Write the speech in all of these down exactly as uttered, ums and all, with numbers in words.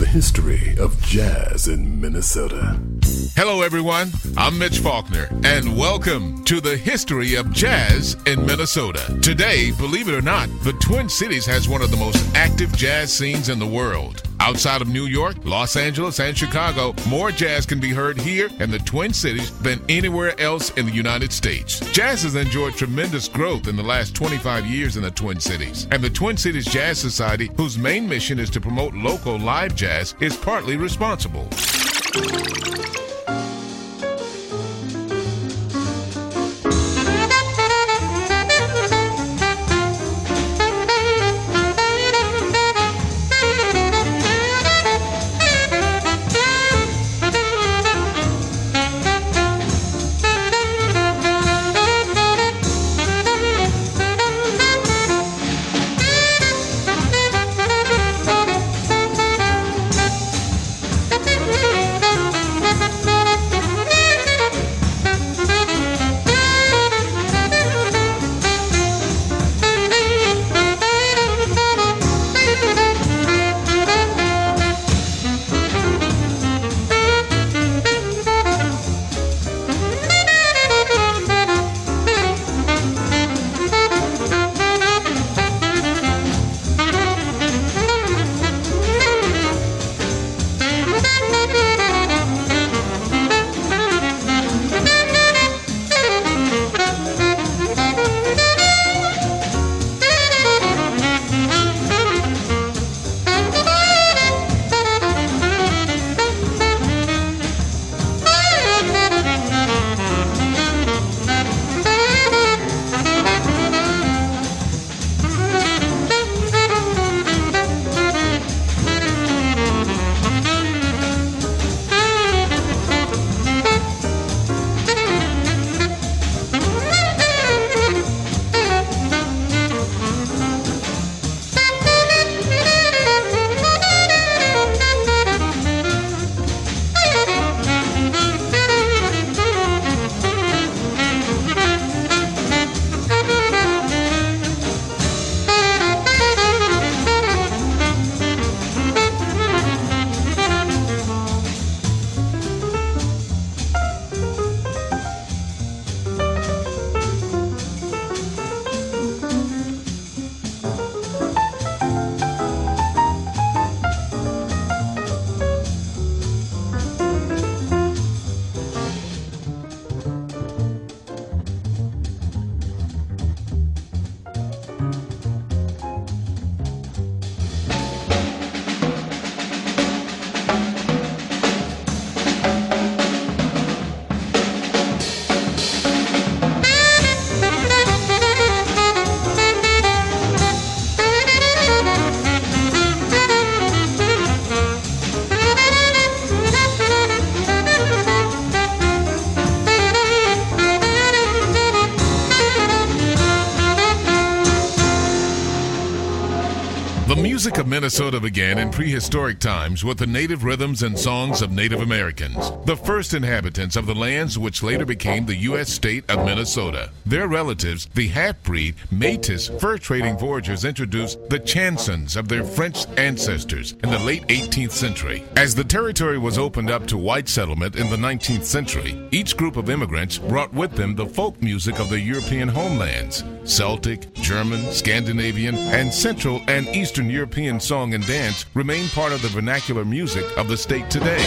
history of jazz in Minnesota. Hello, everyone. I'm Mitch Faulkner, and welcome to the history of jazz in Minnesota. Today, believe it or not, the Twin Cities has one of the most active jazz scenes in the world. Outside of New York, Los Angeles, and Chicago, more jazz can be heard here in the Twin Cities than anywhere else in the United States. Jazz has enjoyed tremendous growth in the last twenty-five years in the Twin Cities, and the Twin Cities Jazz Society, whose main mission is to promote local live jazz, is partly responsible. The music of Minnesota began in prehistoric times with the native rhythms and songs of Native Americans, the first inhabitants of the lands which later became the U S state of Minnesota. Their relatives, the half-breed, Métis, fur-trading foragers, introduced the chansons of their French ancestors in the late eighteenth century. As the territory was opened up to white settlement in the nineteenth century, each group of immigrants brought with them the folk music of their European homelands. Celtic, German, Scandinavian, and Central and Eastern European song and dance remain part of the vernacular music of the state today.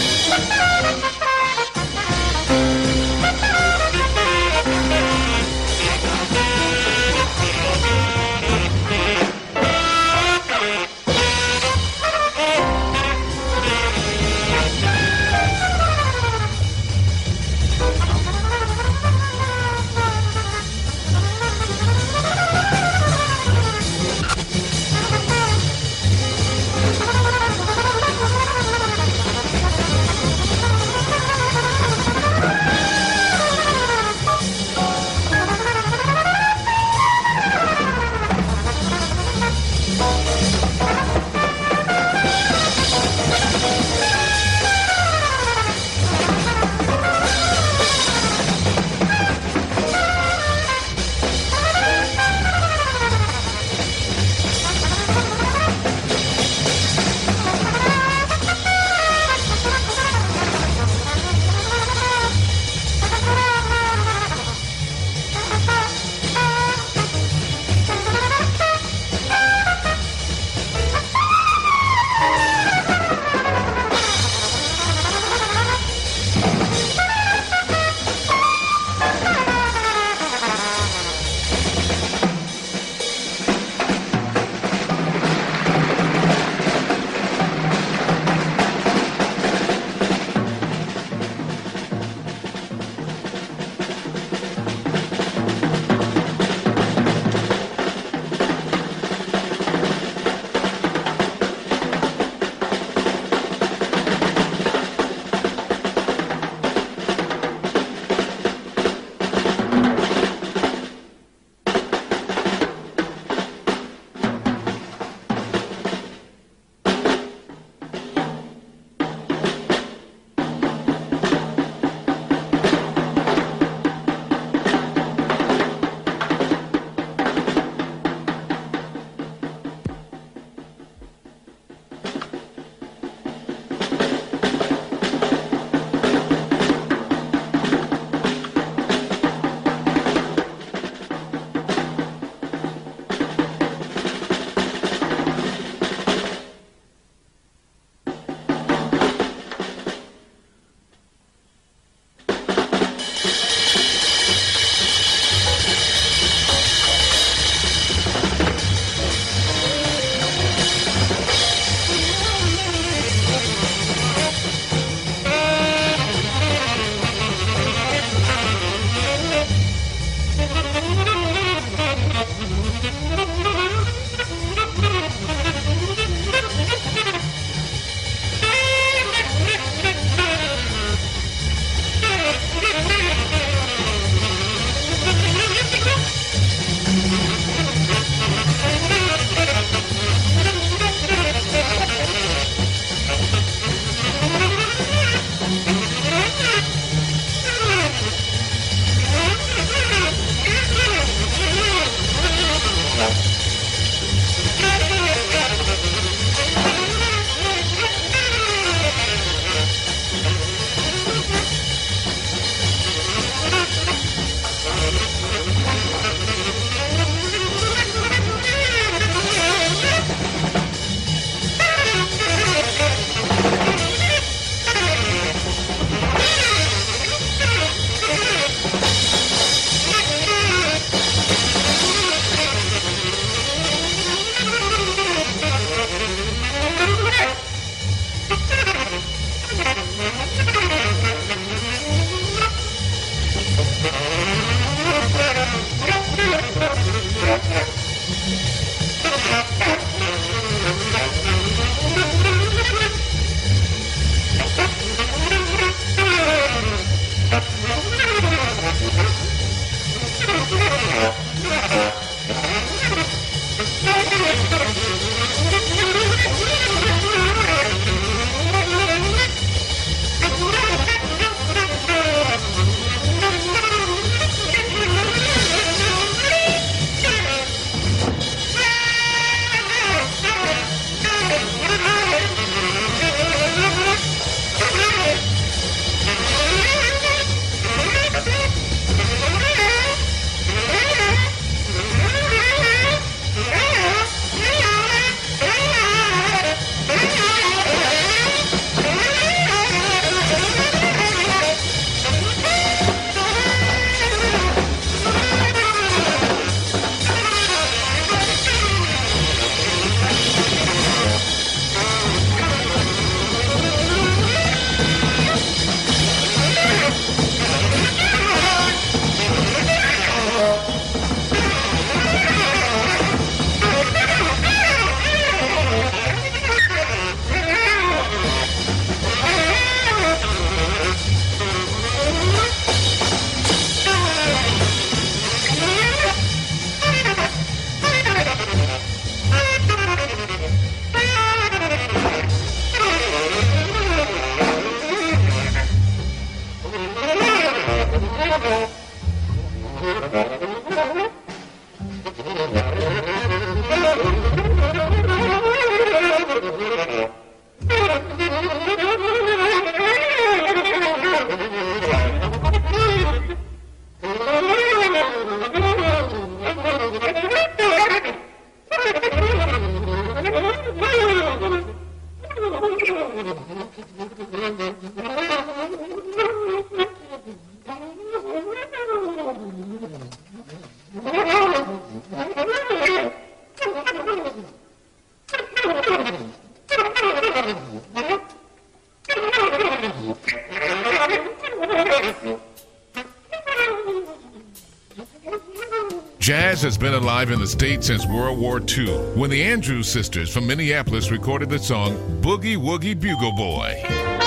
Jazz has been alive in the States since World War Two, when the Andrews Sisters from Minneapolis recorded the song Boogie Woogie Bugle Boy.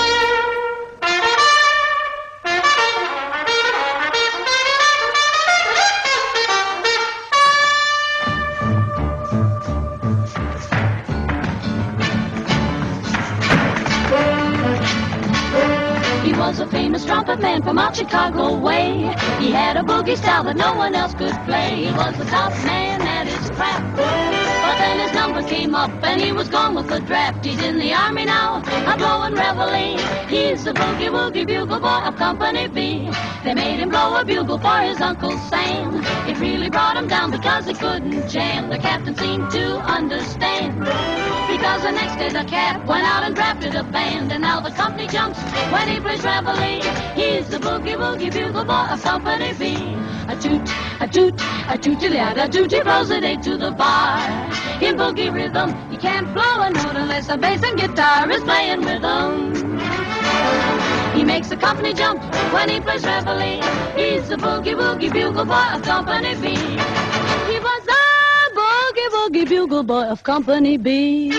Was a famous trumpet man from out Chicago way. He had a boogie style that no one else could play. He was the top man at his craft. But then his number came up and he was gone with the draft. He's in the army now, a blowing reveille. He's the boogie woogie bugle boy of Company B. They made him blow a bugle for his Uncle Sam. It really brought him down because he couldn't jam. The captain seemed to understand, because the next day the cap went out and drafted a band. And now the company jumps when he plays reveille. He's the boogie woogie bugle boy of Company B. A toot, a toot, a toot-a-toot, a toot, he blows it eight to the bar. In boogie rhythm, you can't blow a note unless the bass and guitar is playing with him. He makes the company jump when he plays reveille. He's the boogie woogie bugle boy of Company B. He was the boogie woogie bugle boy of Company B.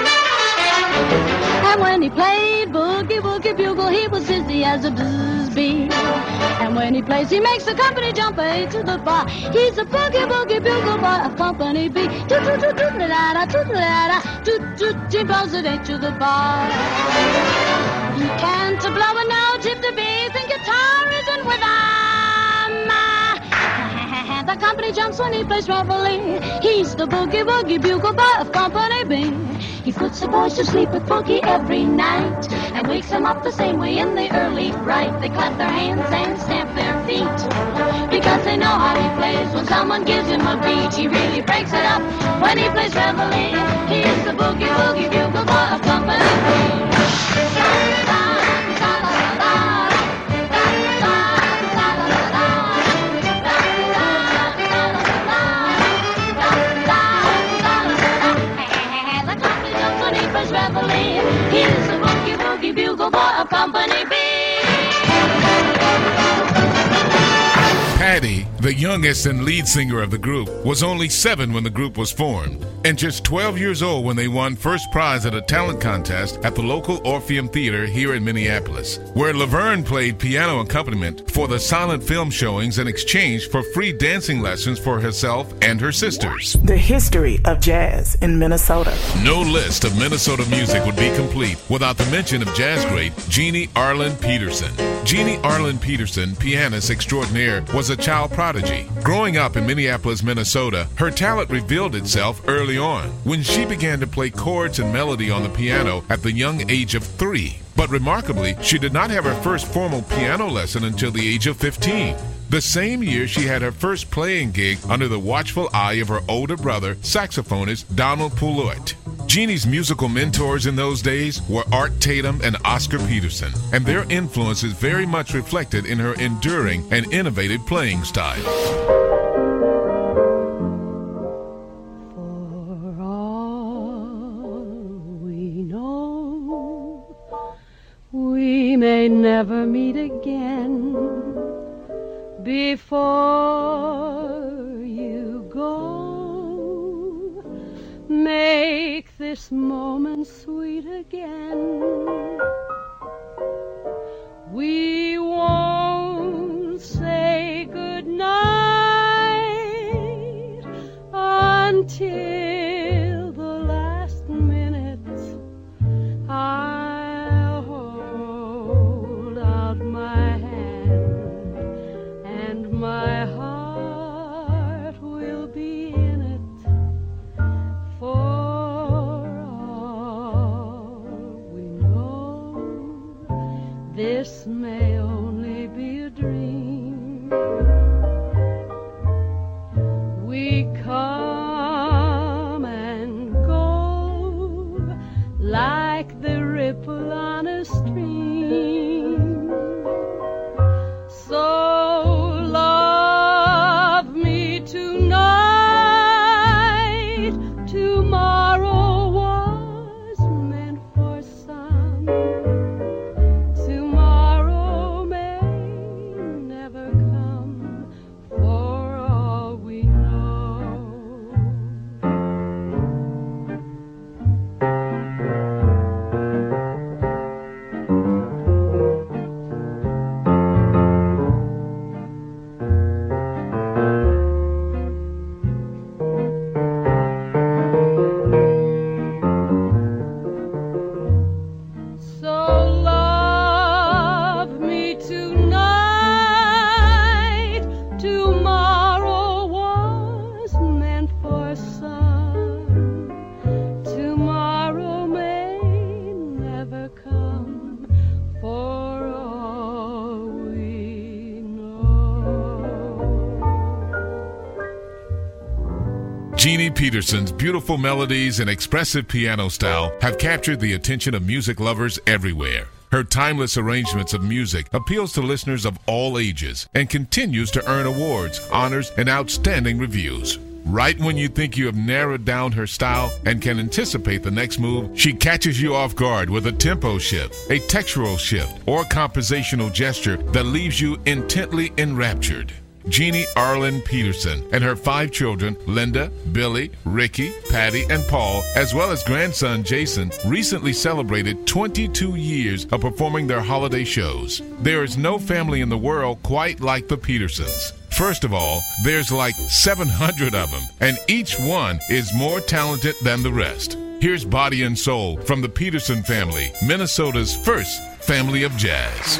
And when he played boogie woogie bugle, he was dizzy as a blues bee. And when he plays, he makes the company jump eight to the bar. He's a boogie woogie bugle boy of Company B. Toot toot toot toot la da toot la da toot toot. He blows it eight to the bar. He can't blow a note if the bass and guitar isn't with him. The company jumps when he plays reveille. He's the boogie woogie bugle boy of Company B. He puts the boys to sleep with boogie every night and wakes them up the same way in the early fright. They clap their hands and stamp their feet because they know how he plays. When someone gives him a beat, he really breaks it up when he plays reveille. He is the boogie woogie bugle boy of Company B. He's the boogie woogie bugle boy of Company B. Patty, the youngest and lead singer of the group, was only seven when the group was formed, and just twelve years old when they won first prize at a talent contest at the local Orpheum Theater here in Minneapolis, where Laverne played piano accompaniment for the silent film showings in exchange for free dancing lessons for herself and her sisters. The history of jazz in Minnesota. No list of Minnesota music would be complete without the mention of jazz great Jeannie Arlen Peterson. Jeannie Arlen Peterson, pianist extraordinaire, was a child prodigy. Growing up in Minneapolis, Minnesota, her talent revealed itself early on when she began to play chords and melody on the piano at the young age of three. But remarkably, she did not have her first formal piano lesson until the age of fifteen. The same year, she had her first playing gig under the watchful eye of her older brother, saxophonist Donald Poulotte. Jeannie's musical mentors in those days were Art Tatum and Oscar Peterson, and their influence is very much reflected in her enduring and innovative playing style. For all we know, we may never meet again. Before you go, make this moment sweet again. We won't say goodnight until the last minute. I'll hold out my hand and my heart will be in it. For all we know, this may only be a dream. We come and go like like the ripple on a stream. So love me tonight. Tomorrow was meant for some. Tomorrow may never come, for all we know. Jeannie Peterson's beautiful melodies and expressive piano style have captured the attention of music lovers everywhere. Her timeless arrangements of music appeals to listeners of all ages and continues to earn awards, honors, and outstanding reviews. Right when you think you have narrowed down her style and can anticipate the next move, she catches you off guard with a tempo shift, a textural shift, or compositional gesture that leaves you intently enraptured. Jeannie Arlen Peterson and her five children, Linda, Billy, Ricky, Patty, and Paul, as well as grandson Jason, recently celebrated twenty-two years of performing their holiday shows. There is no family in the world quite like the Petersons. First of all, there's like seven hundred of them, and each one is more talented than the rest. Here's Body and Soul from the Peterson family, Minnesota's first family of jazz.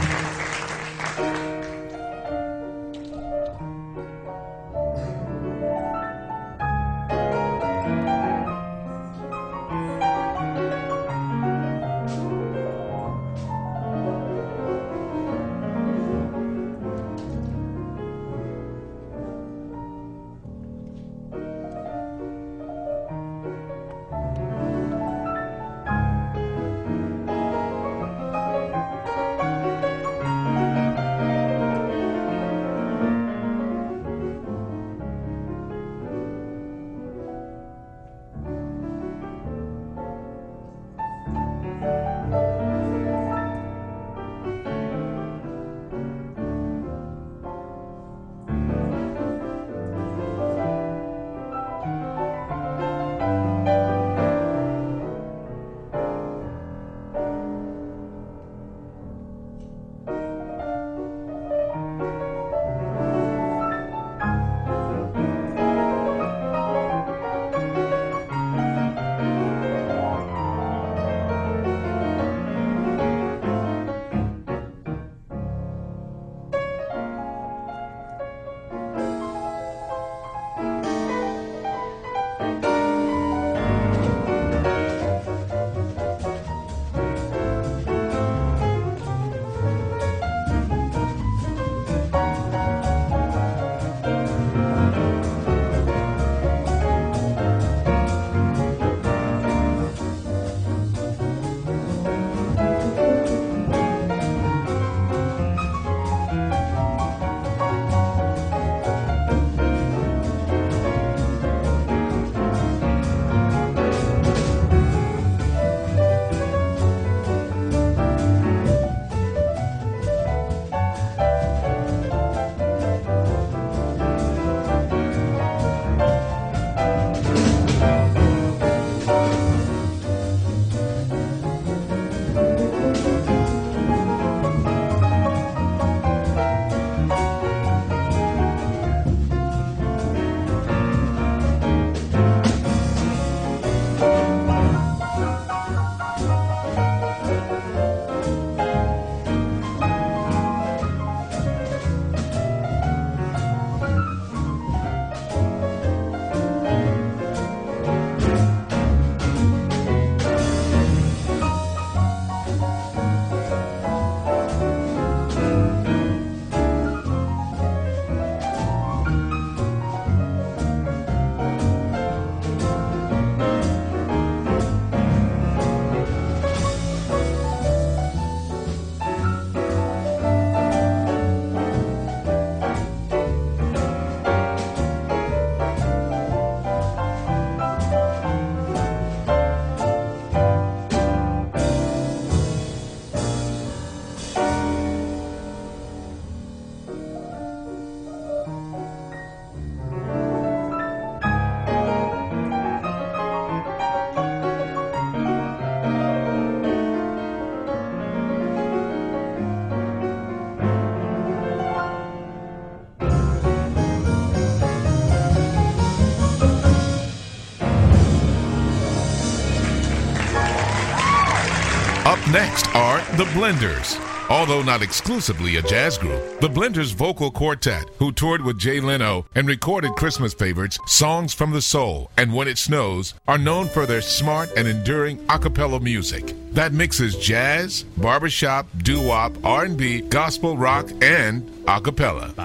next are the Blenders. Although not exclusively a jazz group, the Blenders vocal quartet, who toured with Jay Leno and recorded Christmas favorites, Songs from the Soul, and When It Snows, are known for their smart and enduring a cappella music that mixes jazz, barbershop, doo-wop, R and B, gospel, rock, and a cappella.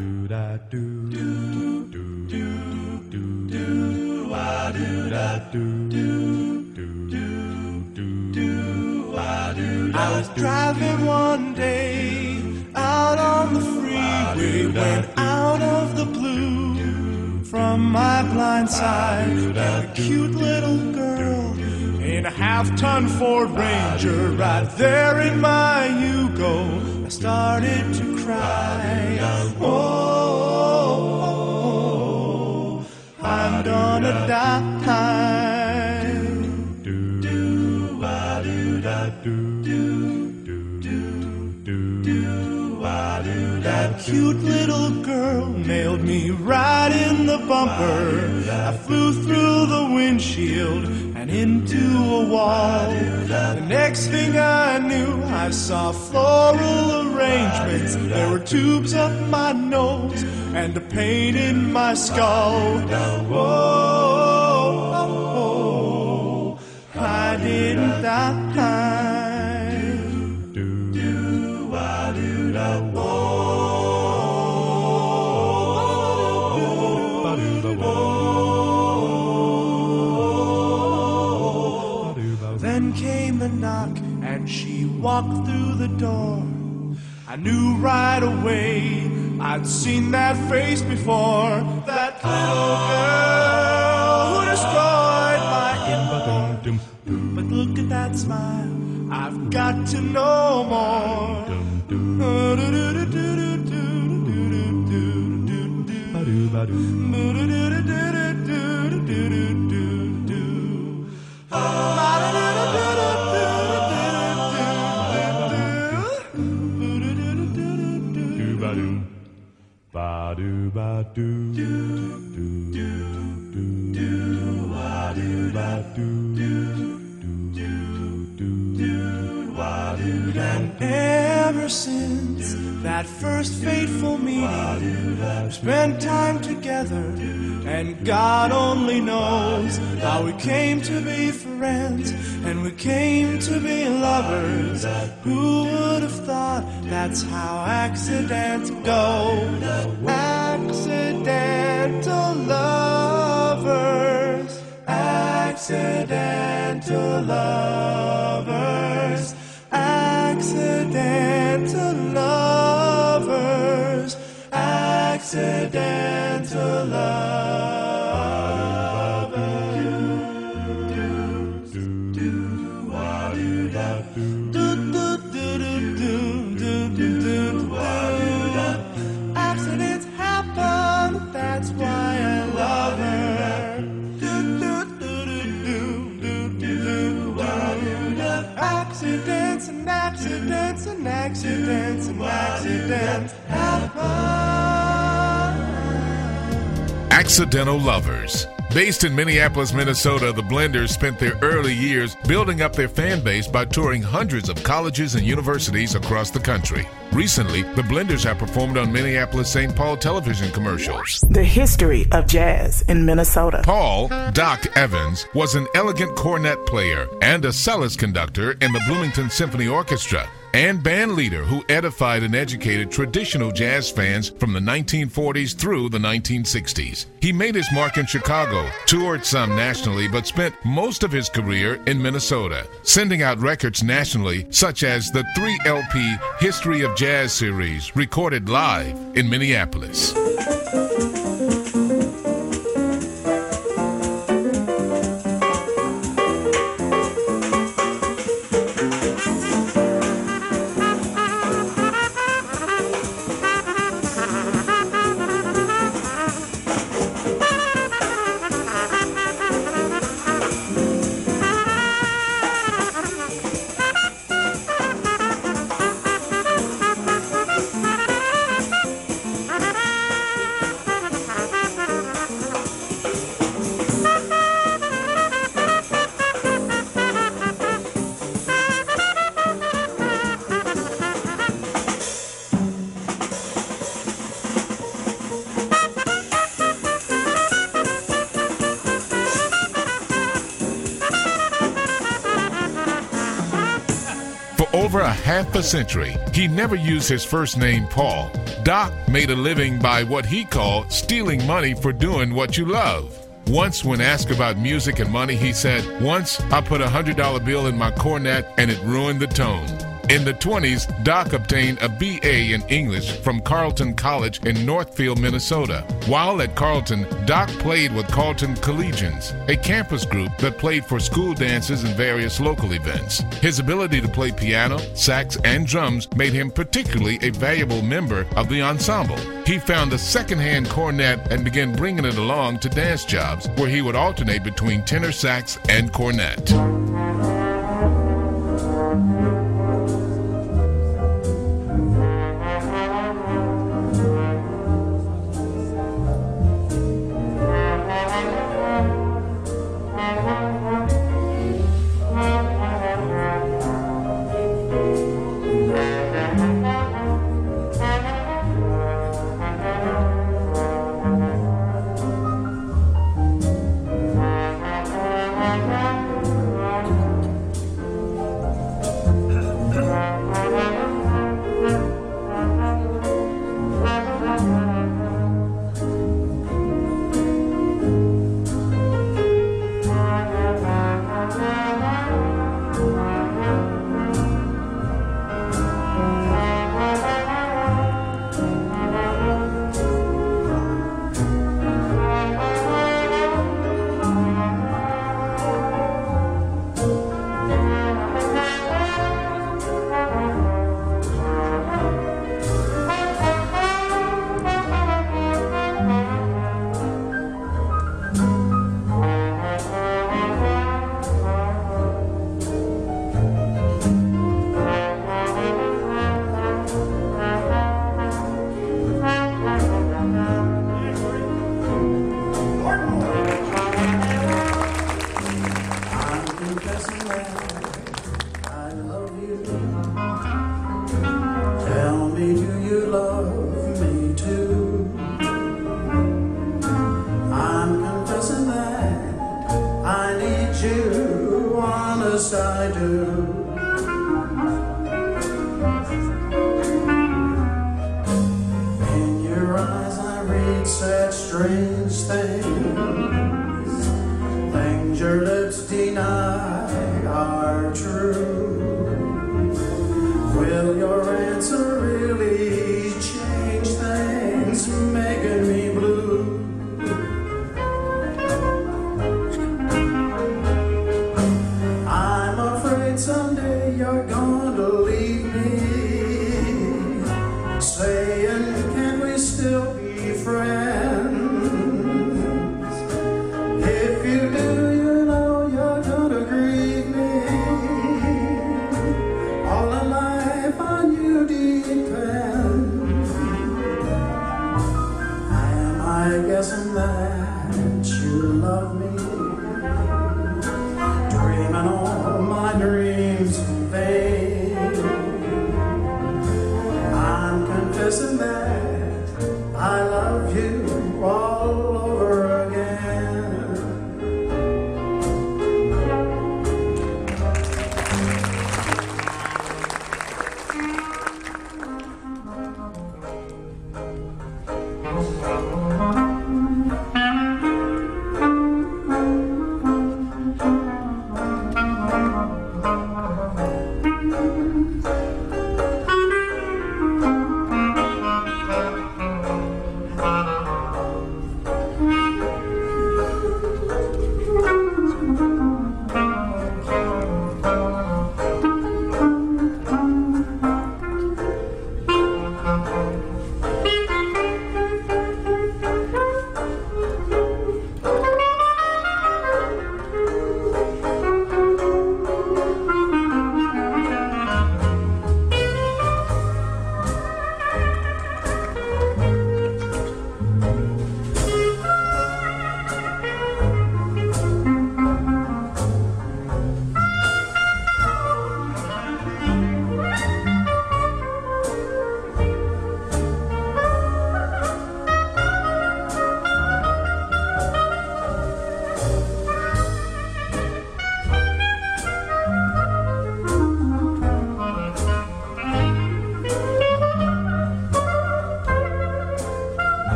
I was driving one day out on the freeway when out of the blue from my blind side a cute little girl in a half-ton Ford Ranger right there in my Yugo. I started to cry. Oh, I'm gonna die. That cute little girl nailed me right in the bumper. I flew through the windshield and into a wall. The next thing I knew, I saw floral arrangements. There were tubes up my nose and a pain in my skull. Whoa, oh, oh, I didn't die. Then came the knock and she walked through the door. I knew right away I'd seen that face before. That little girl who destroyed my infant. But look at that smile, I've got to know more. And ever since that first fateful meeting, we've spent time together, and God only knows how we came to be friends, and we came to be lovers. Who would have thought that's how accidents go? Accidental lovers, accidental lovers, accidental lovers, accidental lovers. Accidents happen, that's why I love her. Accidents and accidents and accidents and accidents happen. Accidental Lovers. Based in Minneapolis, Minnesota, the Blenders spent their early years building up their fan base by touring hundreds of colleges and universities across the country. Recently, the Blenders have performed on Minneapolis Saint Paul television commercials. The history of jazz in Minnesota. Paul Doc Evans was an elegant cornet player and a cellist conductor in the Bloomington Symphony Orchestra, and band leader who edified and educated traditional jazz fans from the nineteen forties through the nineteen sixties. He made his mark in Chicago, toured some nationally, but spent most of his career in Minnesota, sending out records nationally, such as the three L P History of Jazz series, recorded live in Minneapolis. For over a half a century, he never used his first name, Paul. Doc made a living by what he called stealing money for doing what you love. Once, when asked about music and money, he said, "Once I put a one hundred dollar bill in my cornet and it ruined the tone." In the twenties, Doc obtained a B A in English from Carleton College in Northfield, Minnesota. While at Carleton, Doc played with Carleton Collegians, a campus group that played for school dances and various local events. His ability to play piano, sax, and drums made him particularly a valuable member of the ensemble. He found a second-hand cornet and began bringing it along to dance jobs, where he would alternate between tenor sax and cornet.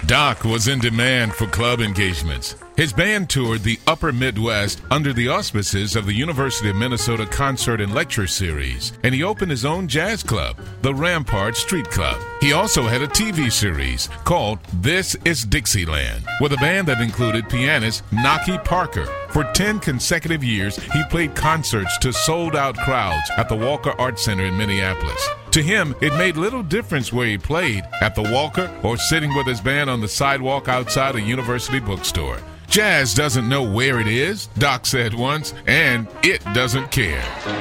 Doc was in demand for club engagements. His band toured the upper Midwest under the auspices of the University of Minnesota Concert and Lecture Series, and he opened his own jazz club, the Rampart Street Club. He also had a T V series called This is Dixieland, with a band that included pianist Naki Parker. For ten consecutive years, he played concerts to sold-out crowds at the Walker Art Center in Minneapolis. To him, it made little difference where he played, at the Walker or sitting with his band on the sidewalk outside a university bookstore. Jazz doesn't know where it is, Doc said once, and it doesn't care.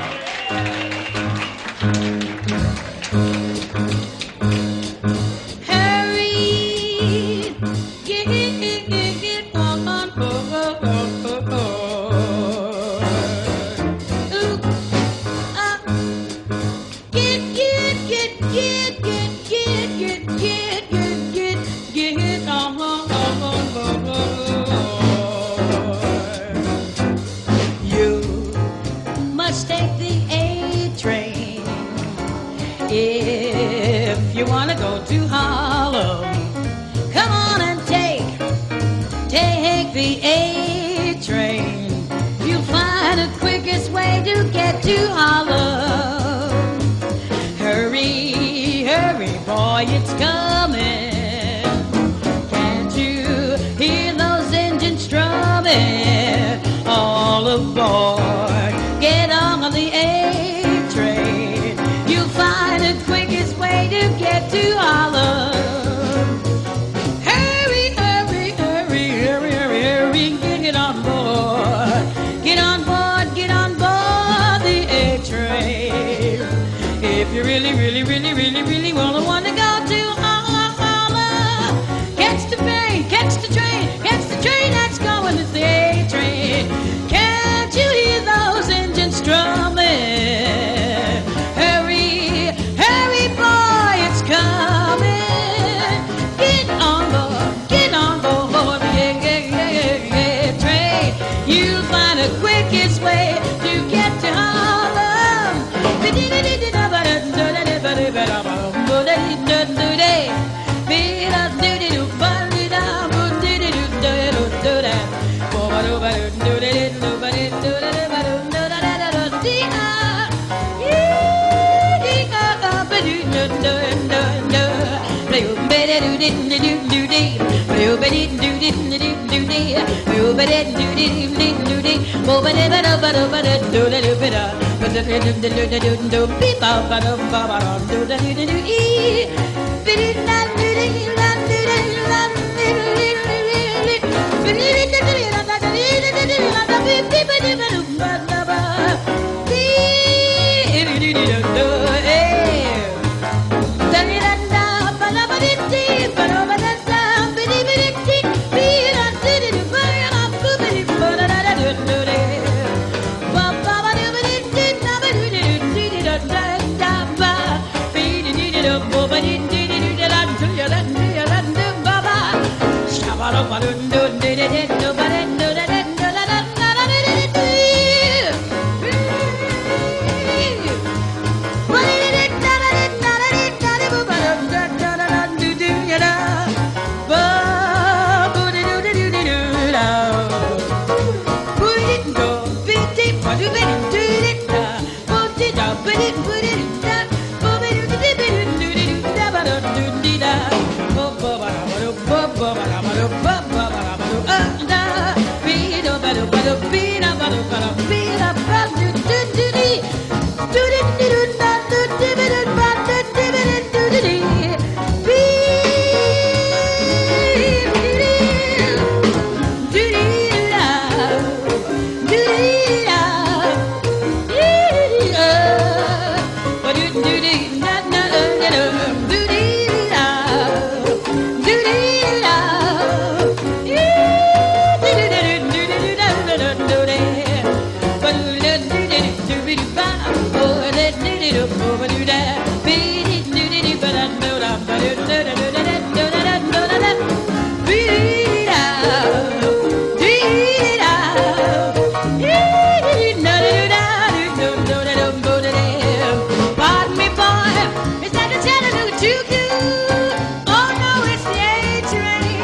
Hurry, get, get, get, get on, on board. Ooh, uh, get, get, get, get, get, get, get, get, get, get, get on, on, on board. Must take the A train if you want to go to Harlem. Come on and take, take the A train. You'll find the quickest way to get to Harlem. Hurry, hurry, boy, it's coming. Can't you hear those engines strumming? All aboard. Get on the A train. You'll find the quickest way to get to Harlem. Hurry, hurry, hurry, hurry, hurry, hurry, get on board. Get on board, get on board the A train. If you really, really, really, really, really wanna wanna go to Harlem, catch the train, catch the train, catch the train that's going. It's the A train. Can't you hear those engines strumming? Hurry, hurry, boy, it's coming. Get on board, get on board the A train. You'll find the quickest way to get to Harlem. Pardon me, boy, is that the Chattanooga Choo-Choo? Oh no, it's the A train.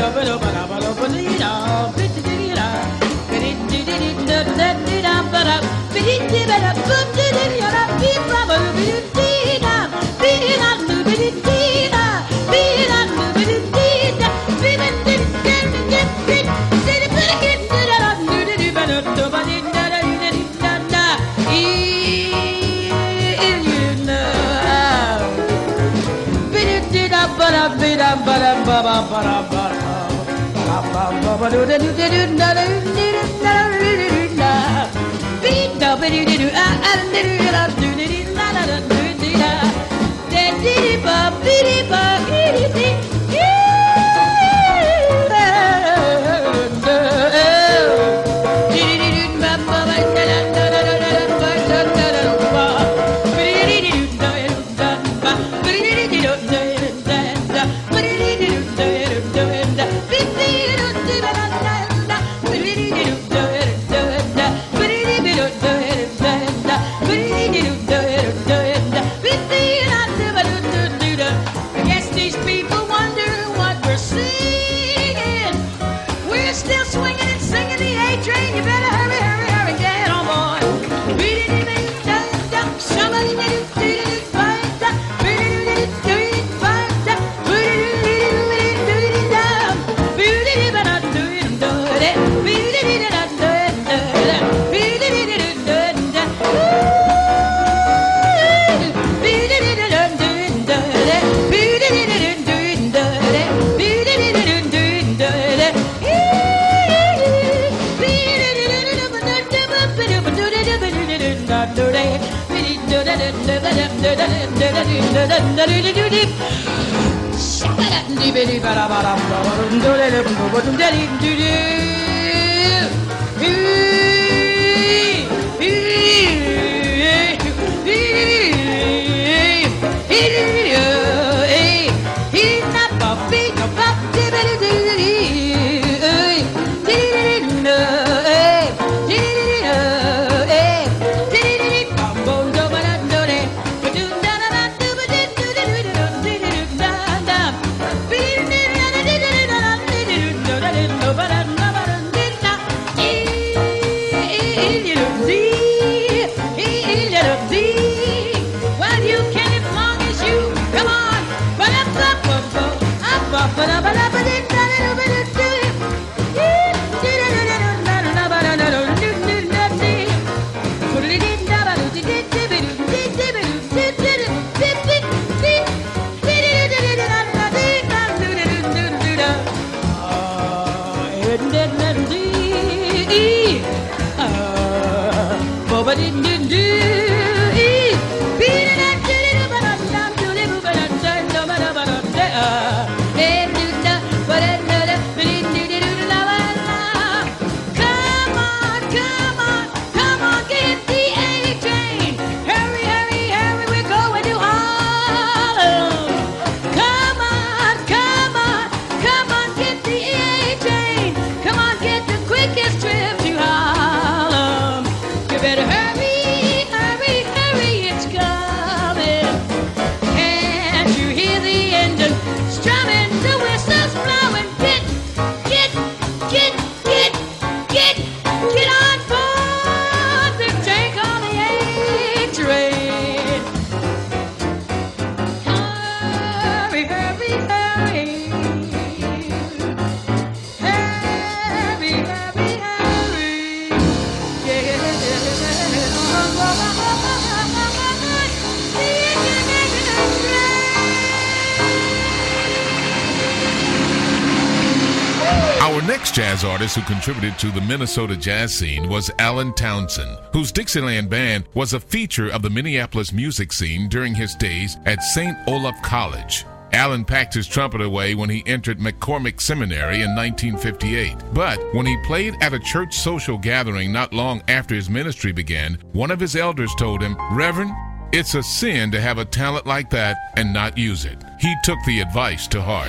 Jazz artist who contributed to the Minnesota jazz scene was Allen Townsend, whose Dixieland Band was a feature of the Minneapolis music scene during his days at Saint Olaf College. Allen packed his trumpet away when he entered McCormick Seminary in nineteen fifty-eight. But when he played at a church social gathering not long after his ministry began, one of his elders told him, "Reverend, it's a sin to have a talent like that and not use it." He took the advice to heart.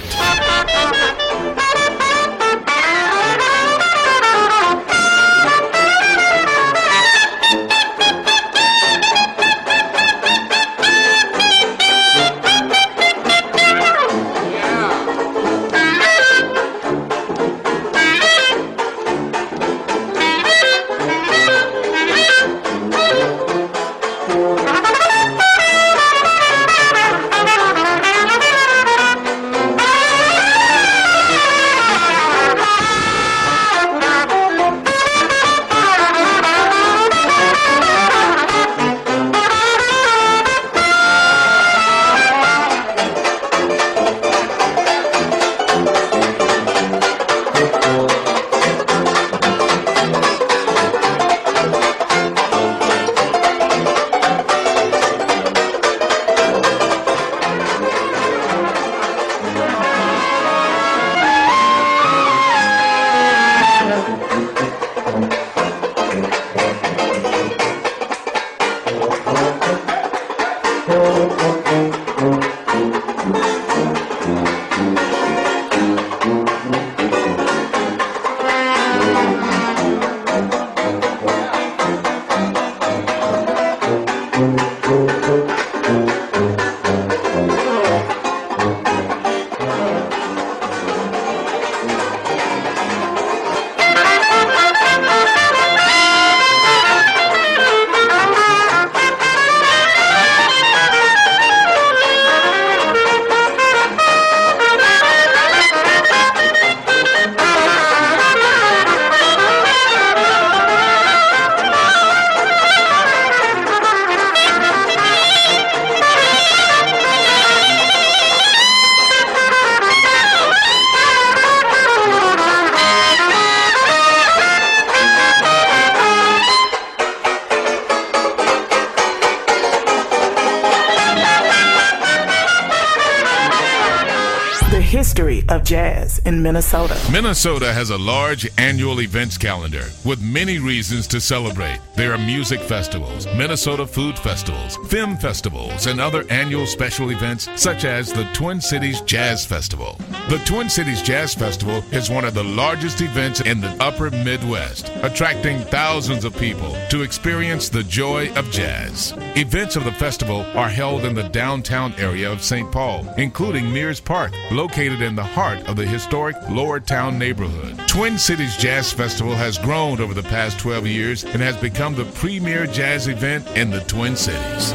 history of jazz in Minnesota. Minnesota has a large annual events calendar with many reasons to celebrate. There are music festivals, Minnesota food festivals, film festivals, and other annual special events such as the Twin Cities Jazz Festival. The Twin Cities Jazz Festival is one of the largest events in the upper Midwest, attracting thousands of people to experience the joy of jazz. Events of the festival are held in the downtown area of Saint Paul, including Mears Park, located in the heart of the historic Lower Town neighborhood. Twin Cities Jazz Festival has grown over the past twelve years and has become the premier jazz event in the Twin Cities.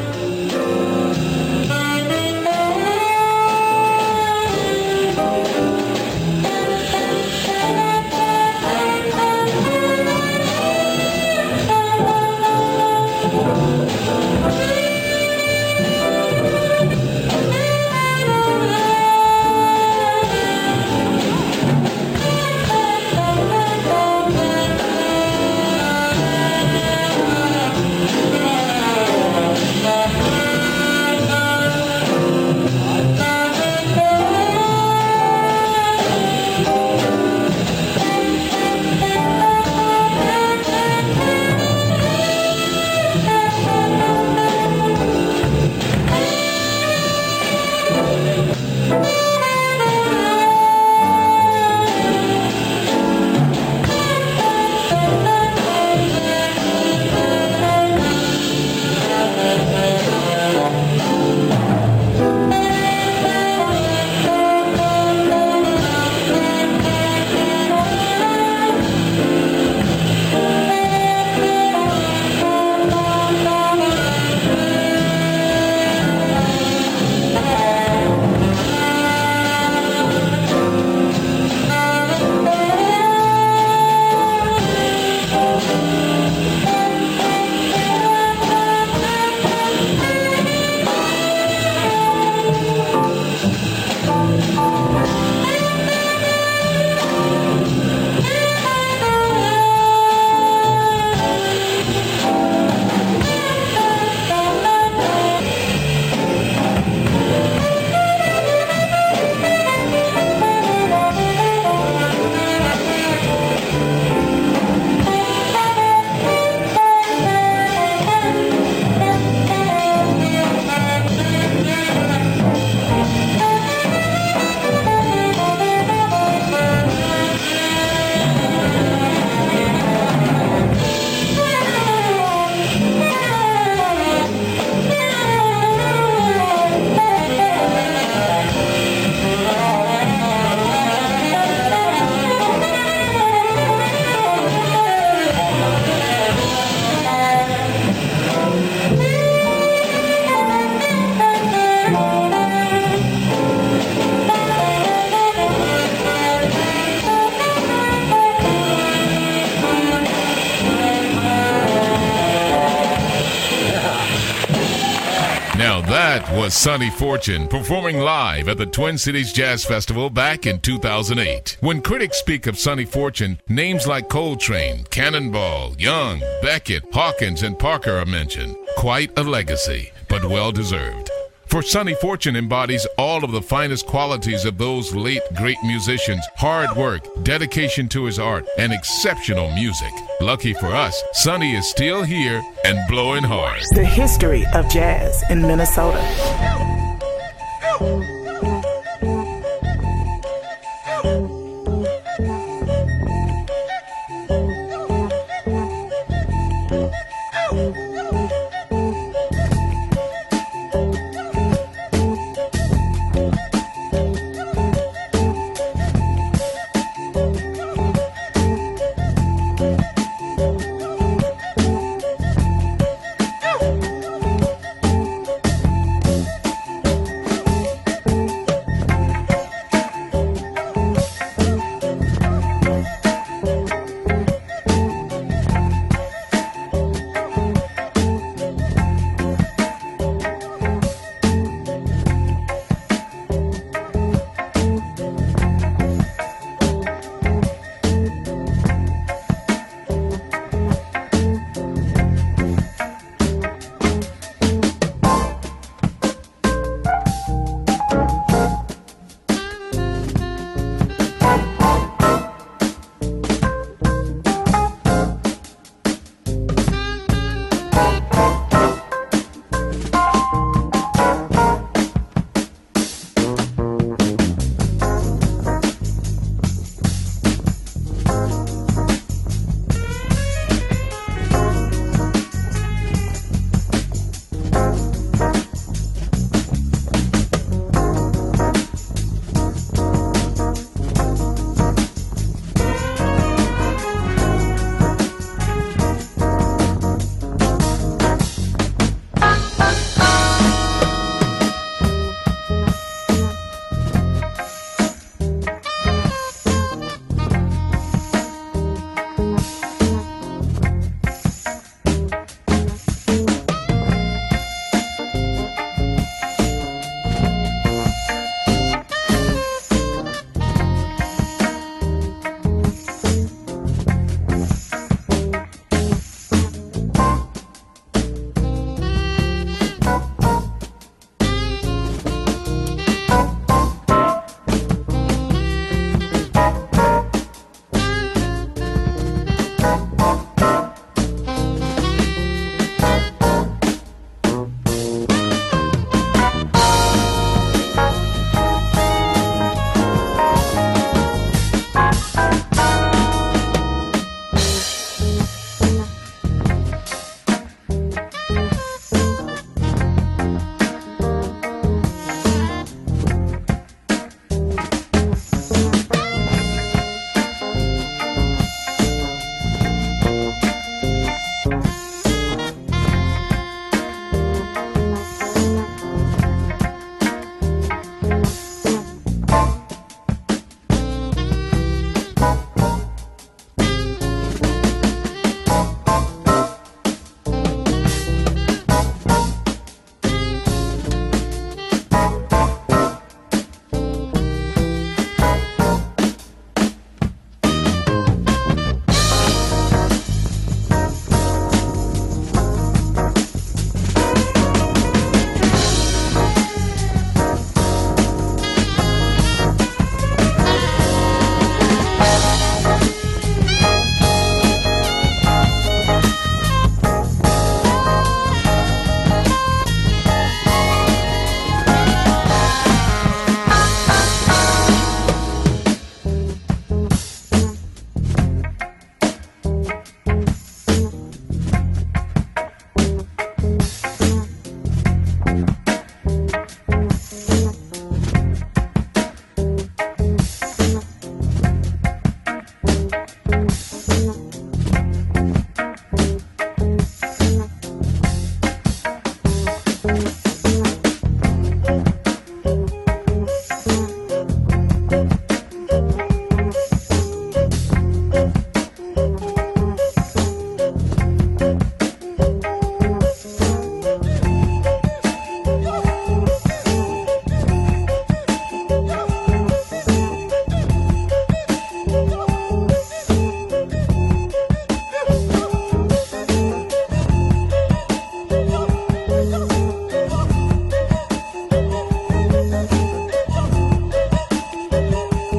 That was Sonny Fortune performing live at the Twin Cities Jazz Festival back in two thousand eight. When critics speak of Sonny Fortune, names like Coltrane, Cannonball, Young, Beckett, Hawkins, and Parker are mentioned. Quite a legacy, but well-deserved. For Sonny Fortune embodies all of the finest qualities of those late great musicians: hard work, dedication to his art, and exceptional music. Lucky for us, Sonny is still here and blowing hard. The history of jazz in Minnesota.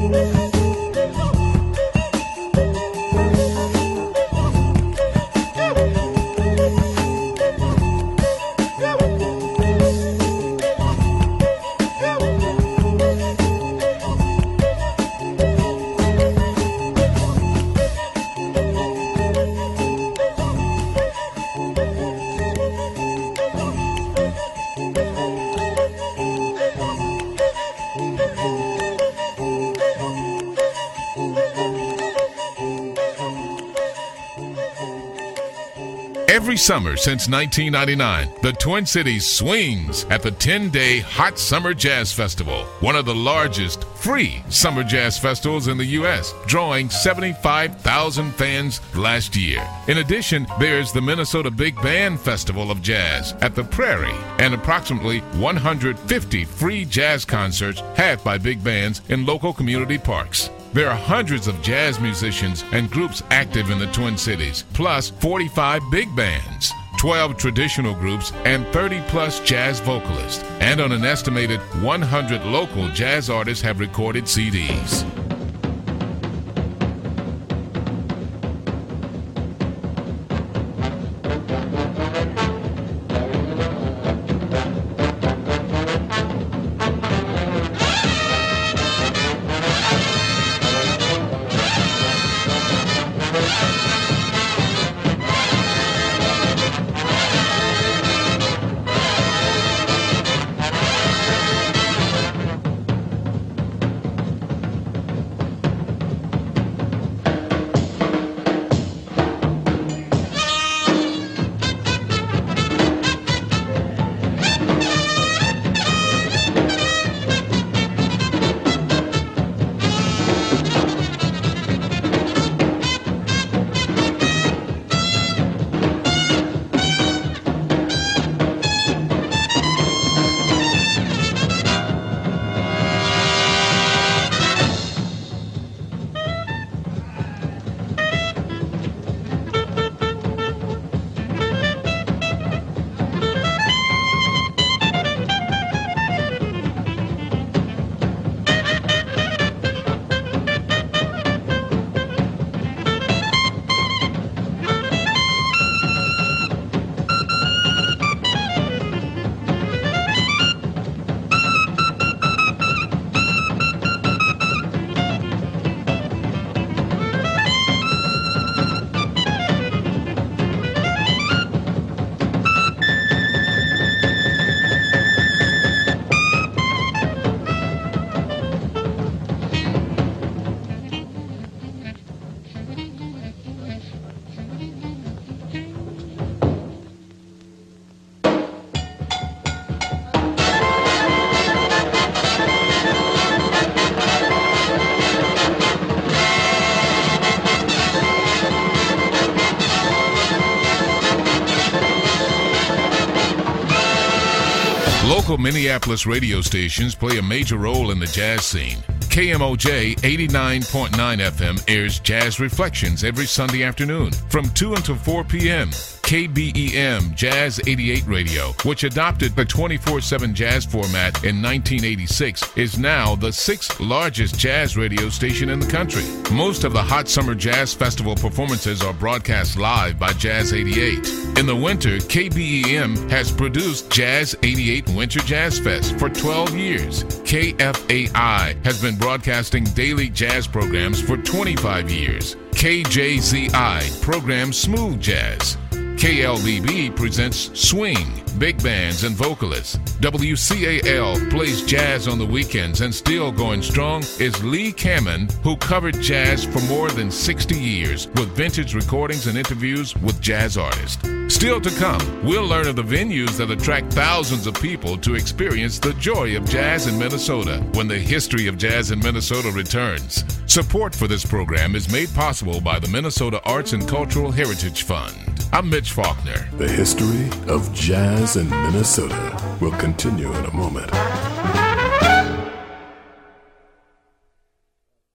Every summer since nineteen ninety-nine, the Twin Cities swings at the ten-day Hot Summer Jazz Festival, one of the largest free summer jazz festivals in the U S, drawing seventy-five thousand fans last year. In addition, there's the Minnesota Big Band Festival of Jazz at the Prairie, and approximately one hundred fifty free jazz concerts had by big bands in local community parks. There are hundreds of jazz musicians and groups active in the Twin Cities, plus forty-five big bands, twelve traditional groups, and thirty plus jazz vocalists. And on an estimated one hundred local jazz artists have recorded C Ds. Local Minneapolis radio stations play a major role in the jazz scene. K M O J eighty-nine point nine F M airs Jazz Reflections every Sunday afternoon from two until four p.m. K B E M Jazz eighty-eight Radio, which adopted the twenty-four seven jazz format in nineteen eighty-six, is now the sixth largest jazz radio station in the country. Most of the Hot Summer Jazz Festival performances are broadcast live by Jazz eighty-eight. In the winter, K B E M has produced Jazz eighty-eight Winter Jazz Fest for twelve years. K F A I has been broadcasting daily jazz programs for twenty-five years. K J Z I programs smooth jazz. K L B B presents swing, big bands, and vocalists. W C A L plays jazz on the weekends, and still going strong is Lee Cammon, who covered jazz for more than sixty years with vintage recordings and interviews with jazz artists. Still to come, we'll learn of the venues that attract thousands of people to experience the joy of jazz in Minnesota when the History of Jazz in Minnesota returns. Support for this program is made possible by the Minnesota Arts and Cultural Heritage Fund. I'm Mitch Faulkner. The History of Jazz in Minnesota will continue in a moment.